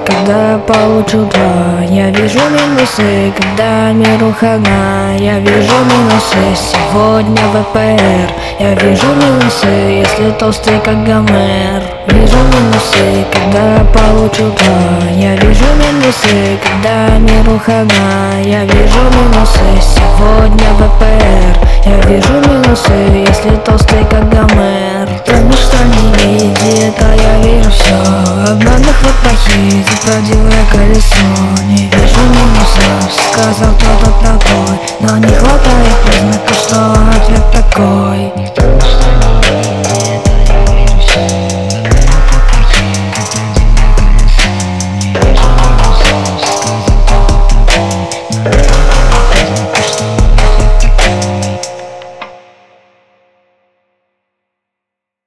когда я получу 2. Я вижу минусы, когда миру хана. Я вижу минусы сегодня ВПР. Я вижу минусы, если толстый как Гомер. Вижу минусы, когда я получу 2. Я вижу минусы, когда миру хана. Я вижу минусы сегодня ВПР. Я вижу минусы, если толстый как Гомер. Потому что не види, это я вижу все. Обманных вот плохих, правдивое колесо. Не вижу минусов, сказал кто-то такой. Но не хватает признака, что ответ такой.